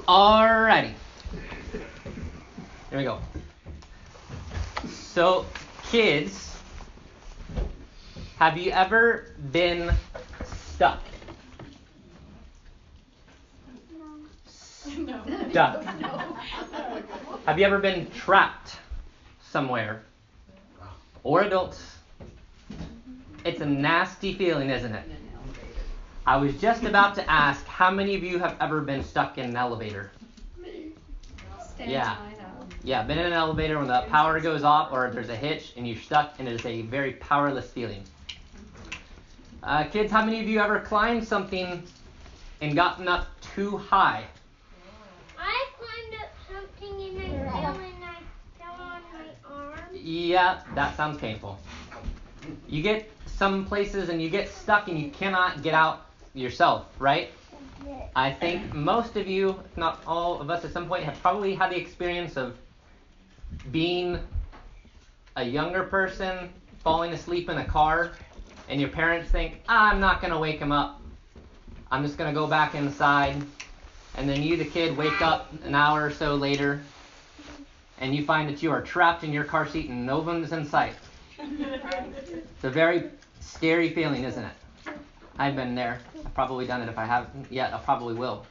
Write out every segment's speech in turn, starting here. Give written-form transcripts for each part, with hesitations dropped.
Alrighty. Here we go. So, kids, have you ever been stuck? No. Stuck. Have you ever been trapped somewhere? Or adults? It's a nasty feeling, isn't it? I was just about to ask, how many of you have ever been stuck in an elevator? Yeah. Yeah, been in an elevator when the power goes off or there's a hitch and you're stuck, and it is a very powerless feeling. Kids, how many of you ever climbed something and gotten up too high? I climbed up something and I fell on my arm. Yeah, that sounds painful. You get some places and you get stuck and you cannot get out yourself, right? I think most of you, if not all of us at some point, have probably had the experience of being a younger person, falling asleep in a car, and your parents think, I'm not going to wake him up. I'm just going to go back inside. And then you, the kid, wake up an hour or so later, and you find that you are trapped in your car seat and no one's in sight. It's a very scary feeling, isn't it? I've been there. I've probably done it. If I haven't yet, I probably will.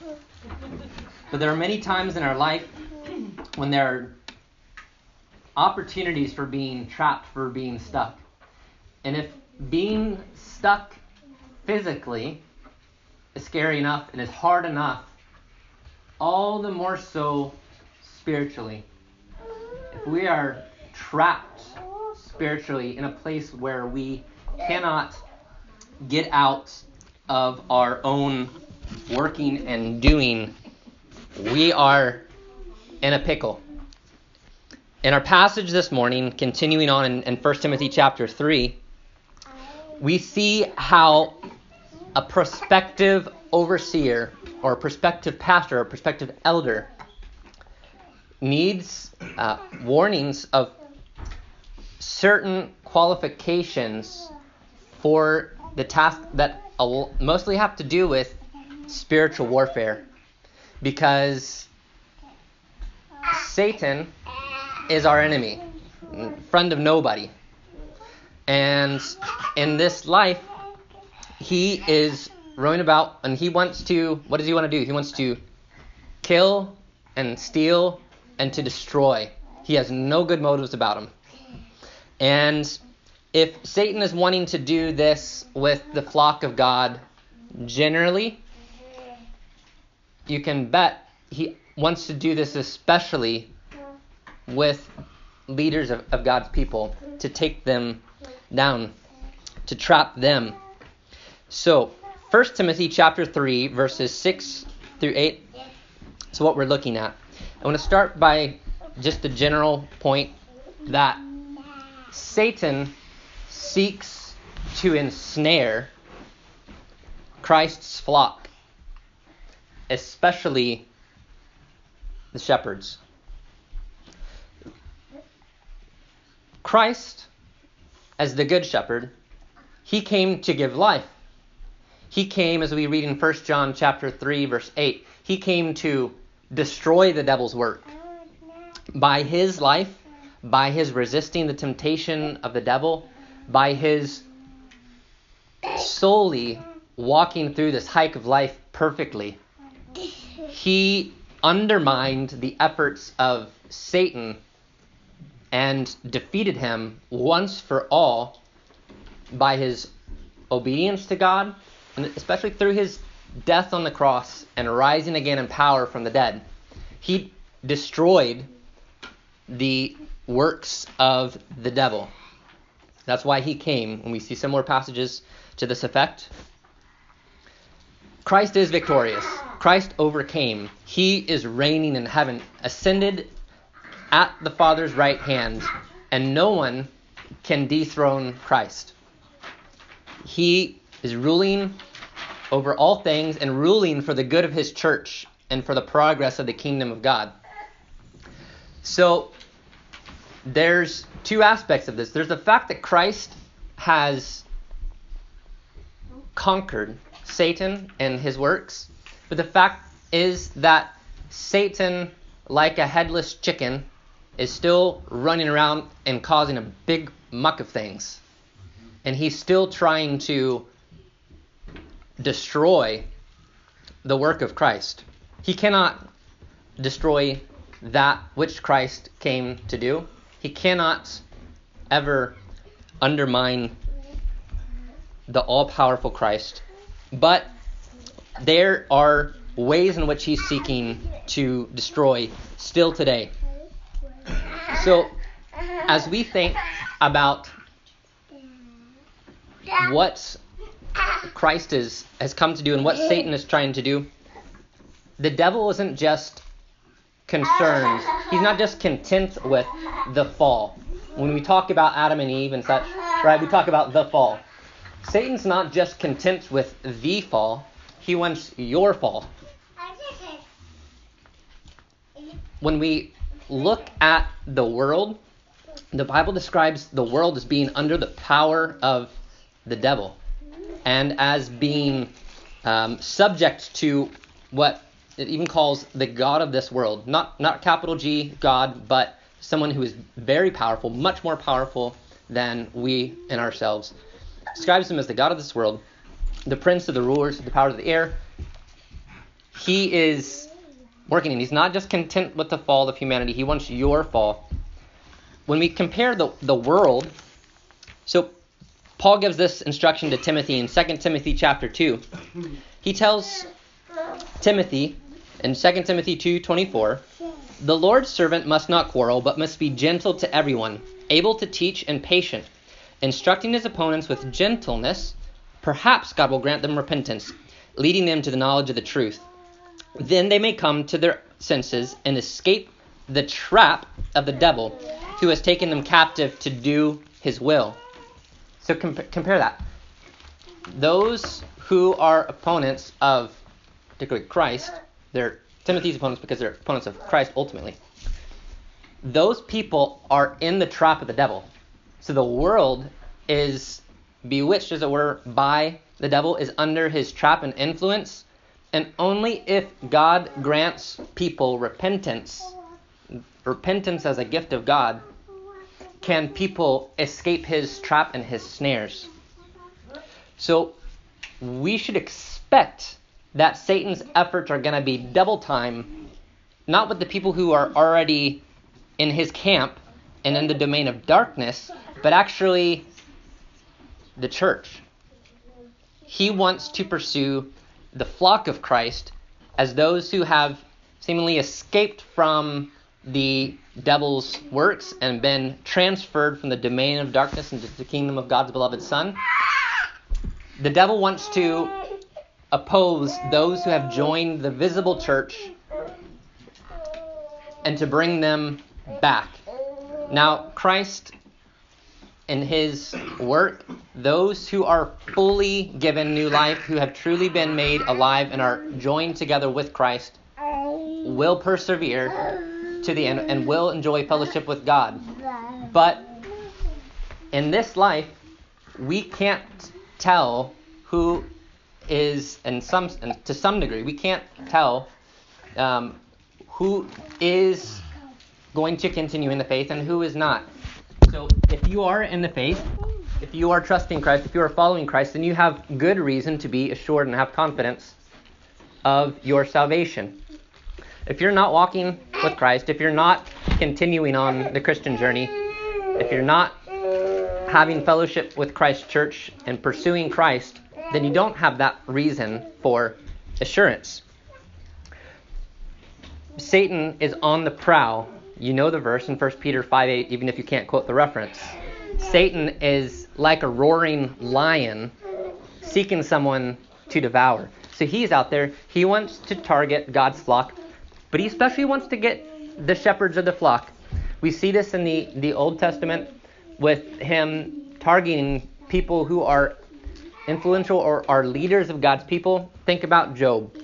But there are many times in our life when there are opportunities for being trapped, for being stuck. And if being stuck physically is scary enough and is hard enough, all the more so spiritually. If we are trapped spiritually in a place where we cannot get out of our own working and doing, we are in a pickle. In our passage this morning, continuing on in 1 Timothy chapter 3, we see how a prospective overseer or a prospective pastor or a prospective elder needs warnings of certain qualifications for the task that mostly have to do with spiritual warfare, because Satan is our enemy, friend of nobody. And in this life, he is roaming about and he wants to, what does he want to do? He wants to kill and steal and to destroy. He has no good motives about him. And if Satan is wanting to do this with the flock of God generally, you can bet he wants to do this especially with leaders of God's people, to take them down, to trap them. So, 1 Timothy chapter 3, verses 6 through 8 is what we're looking at. I want to start by just the general point that Satan seeks to ensnare Christ's flock, especially the shepherds. Christ, as the good shepherd, he came to give life. He came, as we read in 1 John chapter 3, verse 8, he came to destroy the devil's work. By his life, by his resisting the temptation of the devil, by his solely walking through this hike of life perfectly, he undermined the efforts of Satan and defeated him once for all by his obedience to God, and especially through his death on the cross and rising again in power from the dead. He destroyed the works of the devil. That's why he came, and we see similar passages to this effect. Christ is victorious. Christ overcame. He is reigning in heaven, ascended at the Father's right hand, and no one can dethrone Christ. He is ruling over all things and ruling for the good of his church and for the progress of the kingdom of God. So there's two aspects of this. There's the fact that Christ has conquered Satan and his works, but the fact is that Satan, like a headless chicken, is still running around and causing a big muck of things. And he's still trying to destroy the work of Christ. He cannot destroy that which Christ came to do. He cannot ever undermine the all-powerful Christ. But there are ways in which he's seeking to destroy still today. So, as we think about what Christ has come to do and what Satan is trying to do, the devil isn't just concerned. He's not just content with the fall. When we talk about Adam and Eve and such, right, we talk about the fall. Satan's not just content with the fall. He wants your fall. When we look at the world, the Bible describes the world as being under the power of the devil and as being subject to what it even calls the God of this world. Not capital G, God, but someone who is very powerful, much more powerful than we in ourselves. Describes him as the God of this world, the prince of the rulers of the powers of the air. He is working, and he's not just content with the fall of humanity. He wants your fall. When we compare the world, so Paul gives this instruction to Timothy in 2 Timothy chapter 2. He tells Timothy in 2 Timothy 2:24, "The Lord's servant must not quarrel, but must be gentle to everyone, able to teach and patient, instructing his opponents with gentleness. Perhaps God will grant them repentance, leading them to the knowledge of the truth. Then they may come to their senses and escape the trap of the devil, who has taken them captive to do his will." So compare that. Those who are opponents of, particularly Christ, they're Timothy's opponents because they're opponents of Christ ultimately. Those people are in the trap of the devil. So the world is bewitched, as it were, by the devil, is under his trap and influence. And only if God grants people repentance as a gift of God, can people escape his trap and his snares. So we should expect that Satan's efforts are going to be double time, not with the people who are already in his camp and in the domain of darkness, but actually the church. He wants to pursue the flock of Christ as those who have seemingly escaped from the devil's works and been transferred from the domain of darkness into the kingdom of God's beloved Son. The devil wants to oppose those who have joined the visible church and to bring them back. Now, Christ, in his work, those who are fully given new life, who have truly been made alive and are joined together with Christ, will persevere to the end and will enjoy fellowship with God. But in this life, we can't tell who is, and to some degree, we can't tell who is going to continue in the faith and who is not. So if you are in the faith, if you are trusting Christ, if you are following Christ, then you have good reason to be assured and have confidence of your salvation. If you're not walking with Christ, if you're not continuing on the Christian journey, if you're not having fellowship with Christ's church and pursuing Christ, then you don't have that reason for assurance. Satan is on the prowl. You know the verse in 1 Peter 5:8, even if you can't quote the reference. Satan is like a roaring lion seeking someone to devour. So he's out there. He wants to target God's flock, but he especially wants to get the shepherds of the flock. We see this in the Old Testament with him targeting people who are influential or are leaders of God's people. Think about Job.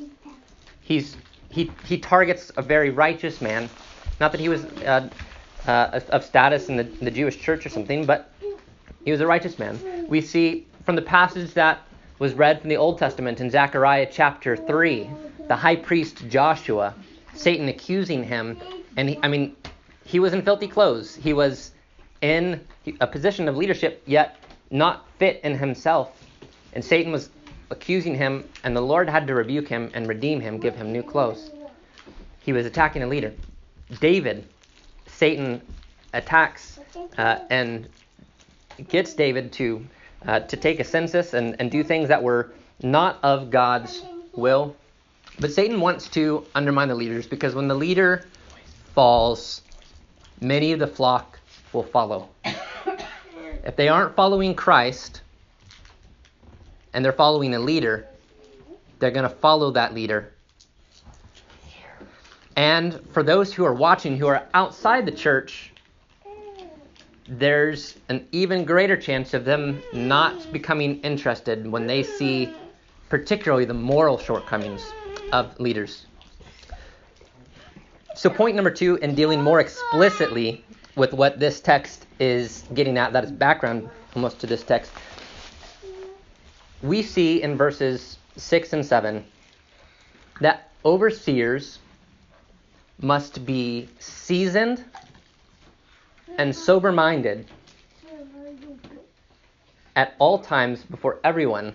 He targets a very righteous man. Not that he was of status in the Jewish church or something, but he was a righteous man. We see from the passage that was read from the Old Testament in Zechariah chapter 3, the high priest Joshua Satan accusing him. And he was in filthy clothes. He was in a position of leadership, yet not fit in himself. And Satan was accusing him, and the Lord had to rebuke him and redeem him, give him new clothes. He was attacking a leader. David, Satan attacks and gets David to take a census and do things that were not of God's will. But Satan wants to undermine the leaders, because when the leader falls, many of the flock will follow. If they aren't following Christ and they're following a leader, they're going to follow that leader. And for those who are watching, who are outside the church, there's an even greater chance of them not becoming interested when they see particularly the moral shortcomings of leaders. So point number 2, in dealing more explicitly with what this text is getting at, that is background almost to this text, we see in verses 6 and 7 that overseers must be seasoned and sober-minded at all times before everyone,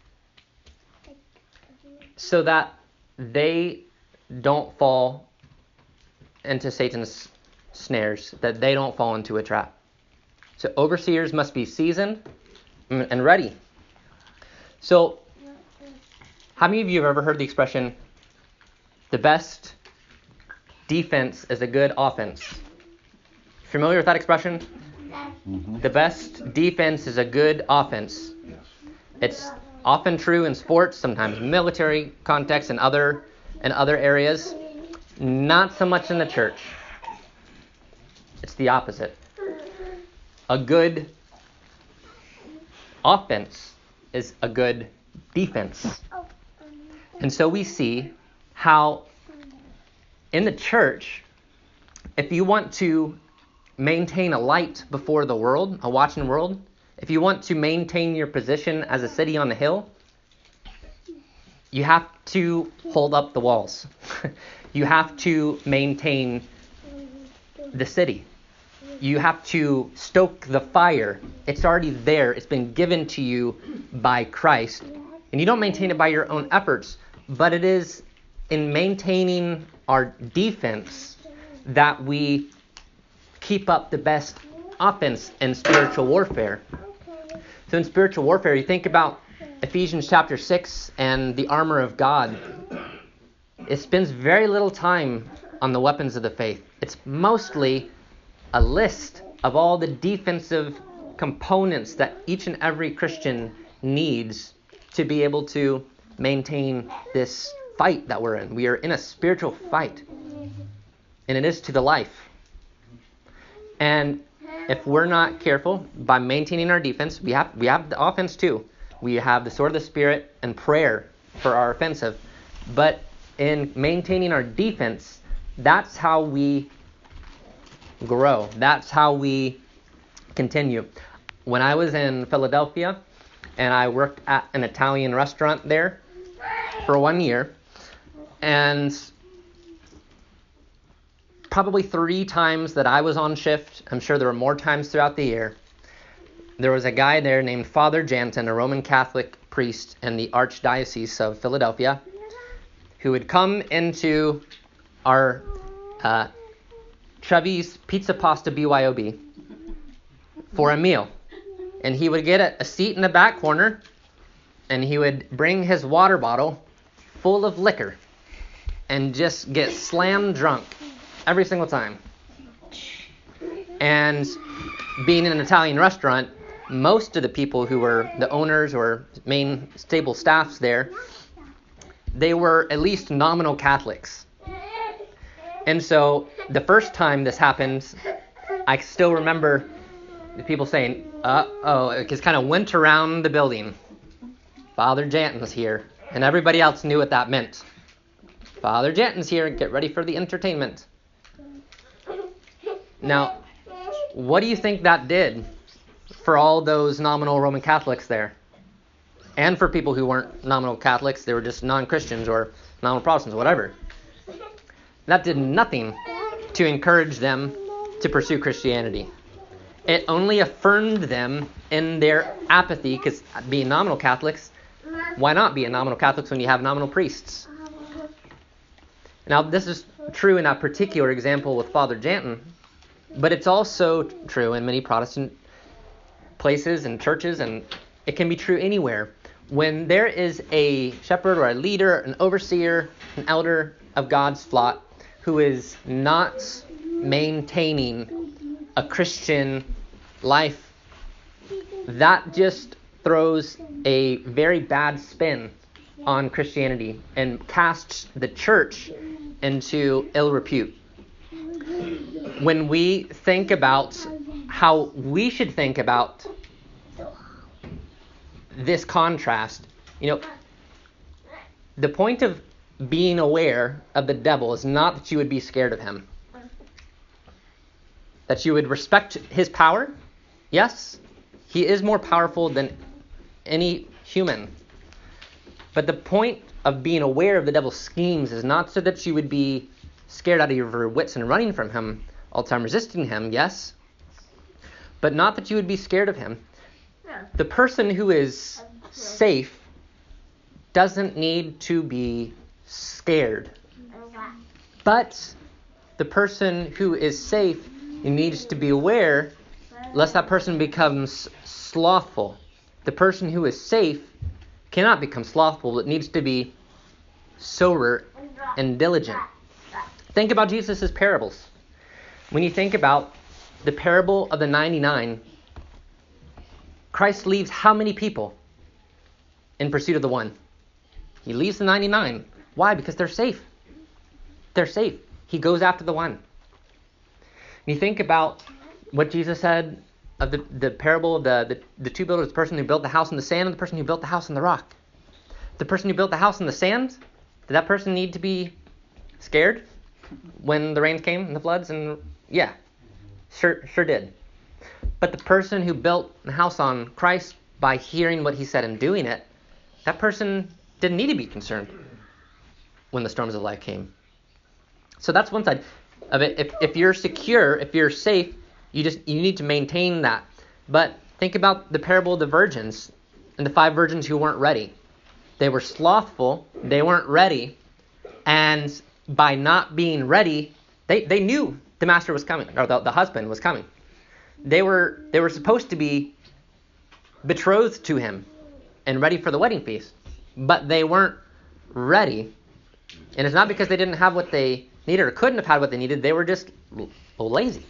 so that they don't fall into Satan's snares, that they don't fall into a trap. So overseers must be seasoned and ready. So, how many of you have ever heard the expression, the best defense is a good offense? Familiar with that expression? Mm-hmm. The best defense is a good offense. Yes. It's often true in sports, sometimes military contexts, and other areas. Not so much in the church. It's the opposite. A good offense is a good defense. And so we see how in the church, if you want to maintain a light before the world, a watching world, if you want to maintain your position as a city on the hill, you have to hold up the walls. You have to maintain the city. You have to stoke the fire. It's already there. It's been given to you by Christ. And you don't maintain it by your own efforts, but it is in maintaining our defense that we keep up the best offense in spiritual warfare. So in spiritual warfare, you think about Ephesians chapter 6 and the armor of God. It spends very little time on the weapons of the faith. It's mostly a list of all the defensive components that each and every Christian needs to be able to maintain this fight that we're in. We are in a spiritual fight, and it is to the life. And if we're not careful by maintaining our defense, we have the offense too. We have the sword of the Spirit and prayer for our offensive. But in maintaining our defense, that's how we grow. That's how we continue. When I was in Philadelphia and I worked at an Italian restaurant there for 1 year, and probably 3 times that I was on shift, I'm sure there were more times throughout the year, there was a guy there named Father Jansen, a Roman Catholic priest in the Archdiocese of Philadelphia, who would come into our Trevi's Pizza Pasta BYOB for a meal. And he would get a seat in the back corner, and he would bring his water bottle full of liquor and just get slam drunk every single time. And being in an Italian restaurant, most of the people who were the owners or main stable staffs there, they were at least nominal Catholics. And so the first time this happened, I still remember the people saying, uh-oh, it just kind of went around the building. Father Jansen's here. And everybody else knew what that meant. Father Jansen's here, get ready for the entertainment. Now, what do you think that did for all those nominal Roman Catholics there? And for people who weren't nominal Catholics, they were just non-Christians or nominal Protestants, whatever. that did nothing to encourage them to pursue Christianity. It only affirmed them in their apathy, because being nominal Catholics, why not be a nominal Catholics when you have nominal priests? Now, this is true in a particular example with Father Janton, but it's also true in many Protestant places and churches, and it can be true anywhere. When there is a shepherd or a leader, an overseer, an elder of God's flock who is not maintaining a Christian life, that just throws a very bad spin on Christianity and casts the church into ill repute. When we think about how we should think about this contrast, the point of being aware of the devil is not that you would be scared of him. That you would respect his power. Yes, he is more powerful than any human. But the point of being aware of the devil's schemes is not so that you would be scared out of your wits and running from him, all the time resisting him, yes. But not that you would be scared of him. The person who is safe doesn't need to be scared. But the person who is safe needs to be aware lest that person becomes slothful. The person who is safe cannot become slothful, but needs to be sober and diligent. Think about Jesus' parables. When you think about the parable of the 99, Christ leaves how many people in pursuit of the one? He leaves the 99. Why? Because they're safe. They're safe. He goes after the one. You think about what Jesus said of the parable of the two builders, the person who built the house in the sand and the person who built the house in the rock. The person who built the house in the sand, did that person need to be scared when the rains came and the floods? And yeah, sure did. But the person who built the house on Christ by hearing what he said and doing it, that person didn't need to be concerned when the storms of life came. So that's one side of it. If you're secure, if you're safe, you need to maintain that. But think about the parable of the virgins and the 5 virgins who weren't ready. They were slothful, they weren't ready, and by not being ready, they knew the master was coming, or the husband was coming. They were supposed to be betrothed to him and ready for the wedding feast, but they weren't ready. And it's not because they didn't have what they needed or couldn't have had what they needed. They were just lazy.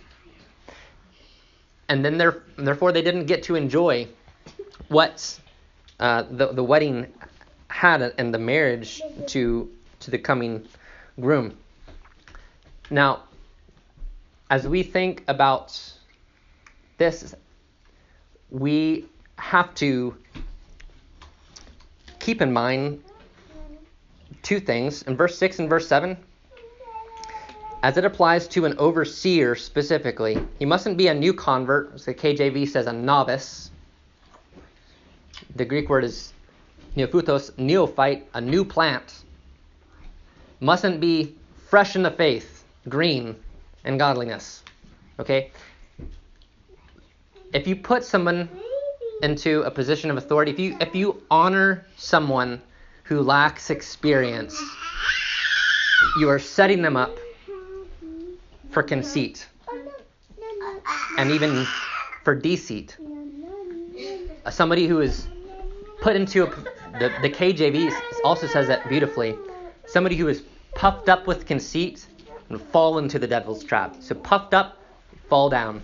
And then therefore they didn't get to enjoy what the wedding had and the marriage to the coming groom. Now, as we think about this, we have to keep in mind 2 things. In verse 6 and verse 7, as it applies to an overseer specifically, he mustn't be a new convert, as the KJV says, a novice. The Greek word is neophytos, neophyte, a new plant. Mustn't be fresh in the faith, green in godliness. Okay? If you put someone into a position of authority, if you honor someone who lacks experience, you are setting them up for conceit and even for deceit. Somebody who is put into the KJV also says that beautifully. Somebody who is puffed up with conceit and fall into the devil's trap. So puffed up, fall down.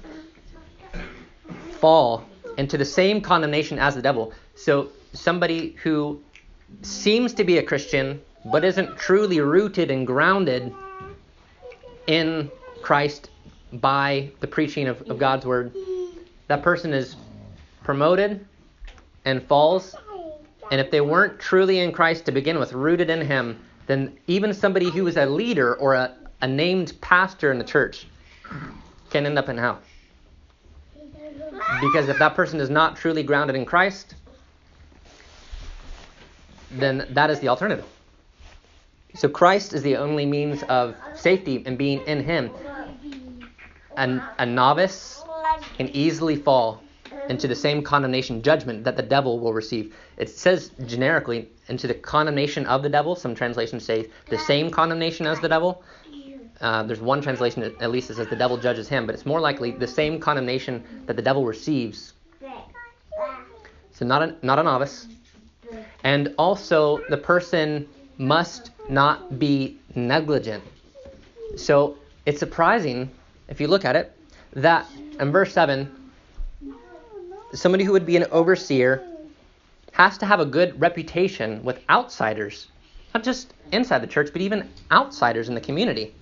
Fall into the same condemnation as the devil. So somebody who seems to be a Christian but isn't truly rooted and grounded in Christ by the preaching of God's word, that person is promoted and falls. And if they weren't truly in Christ to begin with, rooted in him, then even somebody who is a leader or a named pastor in the church can end up in hell. Because if that person is not truly grounded in Christ, then that is the alternative. So Christ is the only means of safety and being in him. A novice can easily fall into the same condemnation judgment that the devil will receive. It says generically into the condemnation of the devil. Some translations say the same condemnation as the devil. There's one translation at least that says the devil judges him, but it's more likely the same condemnation that the devil receives. So not a novice. And also the person must not be negligent. So it's surprising, if you look at it, that in verse 7, somebody who would be an overseer has to have a good reputation with outsiders, not just inside the church, but even outsiders in the community.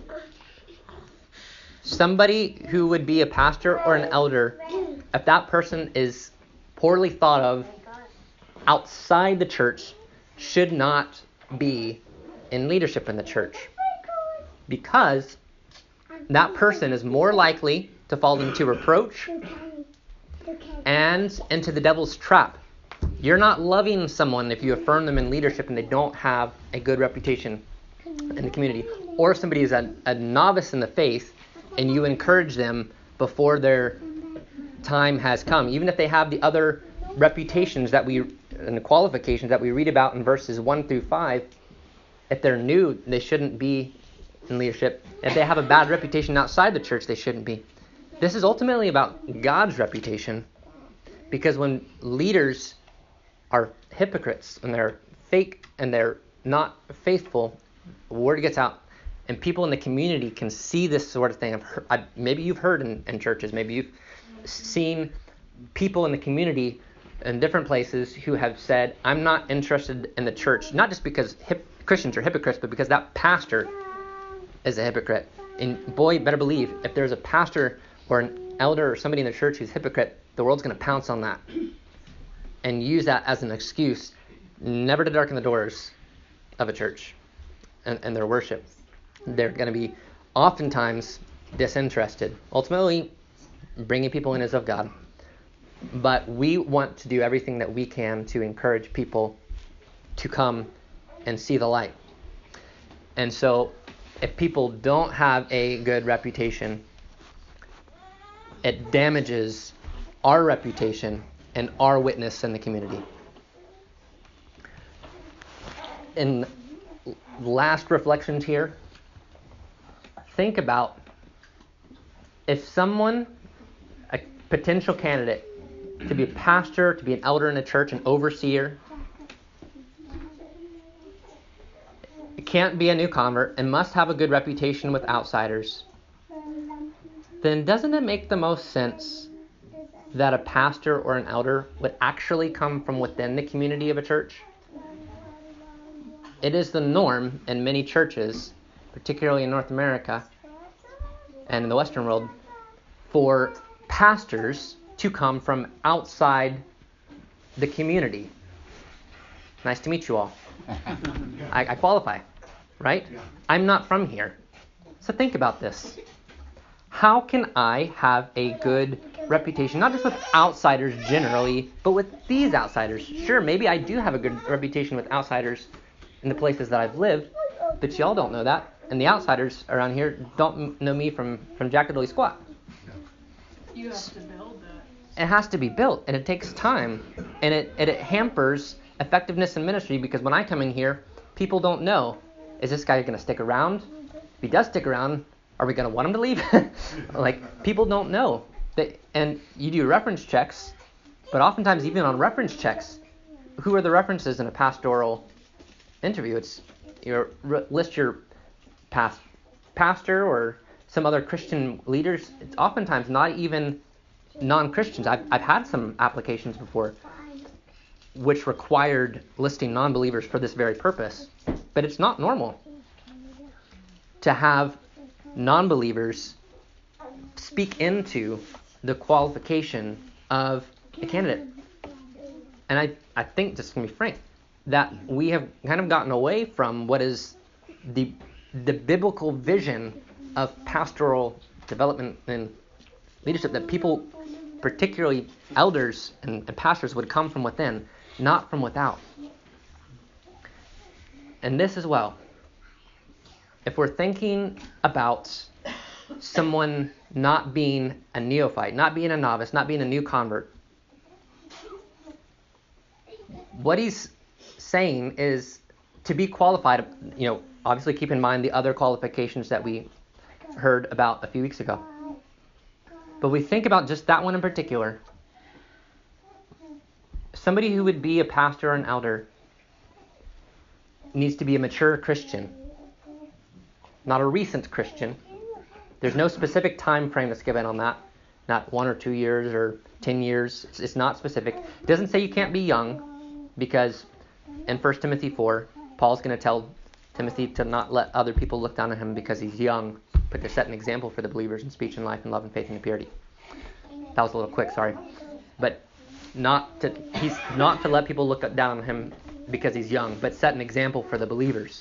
Somebody who would be a pastor or an elder, if that person is poorly thought of outside the church, should not be in leadership in the church, because that person is more likely to fall into reproach and into the devil's trap. You're not loving someone if you affirm them in leadership and they don't have a good reputation in the community. Or somebody is a novice in the faith and you encourage them before their time has come. Even if they have the other reputations and the qualifications that we read about in verses 1 through 5, if they're new, they shouldn't be in leadership. If they have a bad reputation outside the church, they shouldn't be. This is ultimately about God's reputation, because when leaders are hypocrites and they're fake and they're not faithful, the word gets out and people in the community can see this sort of thing. Maybe you've heard in churches, maybe you've seen people in the community in different places who have said, I'm not interested in the church, not just because Christians are hypocrites, but because that pastor is a hypocrite. And boy, you better believe, if there's a pastor or an elder or somebody in the church who's a hypocrite, the world's going to pounce on that and use that as an excuse never to darken the doors of a church and their worship. They're going to be oftentimes disinterested. Ultimately, bringing people in is of God. But we want to do everything that we can to encourage people to come and see the light. And so if people don't have a good reputation, it damages our reputation and our witness in the community. In last reflections here, think about if someone, a potential candidate to be a pastor, to be an elder in a church, an overseer, can't be a new convert and must have a good reputation with outsiders, then doesn't it make the most sense that a pastor or an elder would actually come from within the community of a church? It is the norm in many churches, particularly in North America and in the Western world, for pastors to come from outside the community. Nice to meet you all. I qualify, right? I'm not from here. So think about this. How can I have a good reputation, not just with outsiders generally, but with these outsiders? Sure, maybe I do have a good reputation with outsiders in the places that I've lived, but y'all don't know that. And the outsiders around here don't know me from Jack Diddley Squat. You have to build that. It has to be built, and it takes time, and it hampers effectiveness in ministry, because when I come in here, people don't know, is this guy going to stick around? If he does stick around, are we going to want him to leave? Like, people don't know. And you do reference checks, but oftentimes even on reference checks, who are the references in a pastoral interview? It's list your past pastor or some other Christian leaders. It's oftentimes not even non-Christians. I've had some applications before which required listing non-believers for this very purpose. But it's not normal to have non-believers speak into the qualification of a candidate. And I think, just to be frank, that we have kind of gotten away from what is the biblical vision of pastoral development and leadership, that people, particularly elders and pastors, would come from within, not from without. And this as well. if we're thinking about someone not being a neophyte, not being a novice, not being a new convert, what he's saying is to be qualified, obviously keep in mind the other qualifications that we heard about a few weeks ago. But we think about just that one in particular. Somebody who would be a pastor or an elder needs to be a mature Christian, not a recent Christian. There's no specific time frame that's given on that, not 1 or 2 years or 10 years. It's not specific. It doesn't say you can't be young, because in 1 Timothy 4, Paul's going to tell Timothy to not let other people look down on him because he's young, but to set an example for the believers in speech and life and love and faith and purity. That was a little quick, sorry. But he's not to let people look down on him because he's young, but set an example for the believers.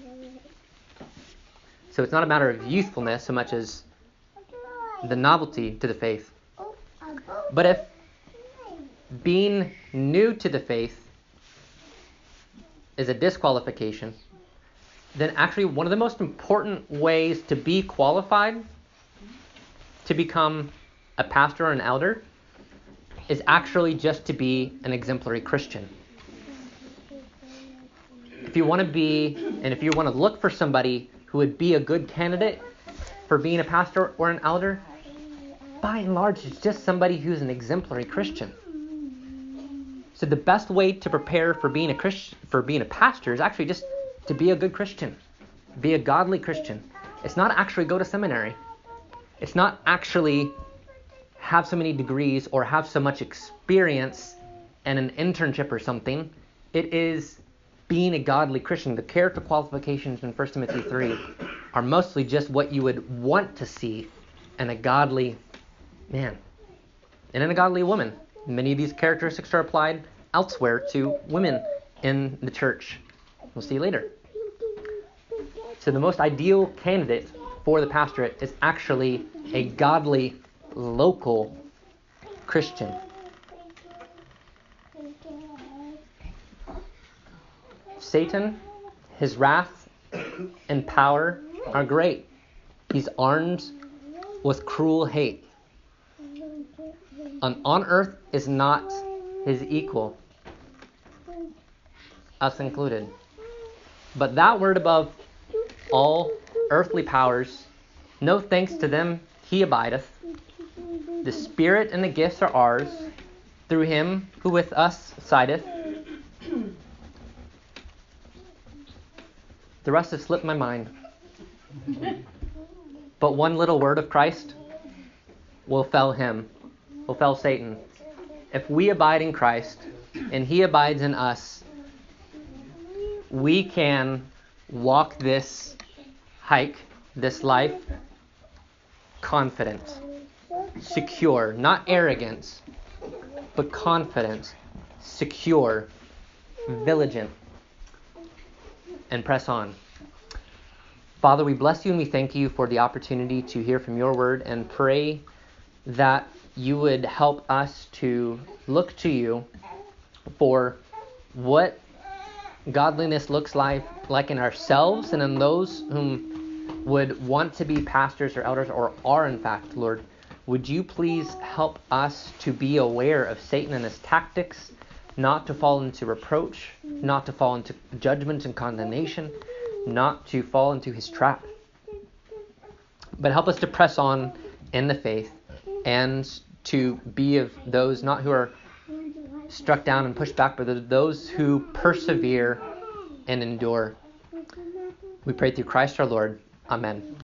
So it's not a matter of youthfulness so much as the novelty to the faith. But if being new to the faith is a disqualification, then actually one of the most important ways to be qualified to become a pastor or an elder is actually just to be an exemplary Christian. If you want to be, and if you want to look for somebody who would be a good candidate for being a pastor or an elder, by and large, it's just somebody who's an exemplary Christian. So the best way to prepare for being a pastor is actually just to be a good Christian, be a godly Christian. It's not actually go to seminary. It's not actually have so many degrees or have so much experience and an internship or something. It is being a godly Christian. The character qualifications in 1 Timothy 3 are mostly just what you would want to see in a godly man and in a godly woman. Many of these characteristics are applied elsewhere to women in the church. We'll see later. So the most ideal candidate for the pastorate is actually a godly, local Christian. Satan, his wrath and power are great. He's armed with cruel hate. On earth is not his equal, us included. But that word above all earthly powers, no thanks to them he abideth. The Spirit and the gifts are ours, through him who with us sideth. The rest has slipped my mind. But one little word of Christ will fell him, will fell Satan. If we abide in Christ and he abides in us, we can walk this hike, this life, confident, secure, not arrogant, but confident, secure, vigilant, and press on. Father, we bless you and we thank you for the opportunity to hear from your word, and pray that you would help us to look to you for what godliness looks like in ourselves and in those whom would want to be pastors or elders or are in fact, Lord. Would you please help us to be aware of Satan and his tactics, not to fall into reproach, not to fall into judgment and condemnation, not to fall into his trap. But help us to press on in the faith and to be of those not who are struck down and pushed back, but those who persevere and endure. We pray through Christ our Lord. Amen.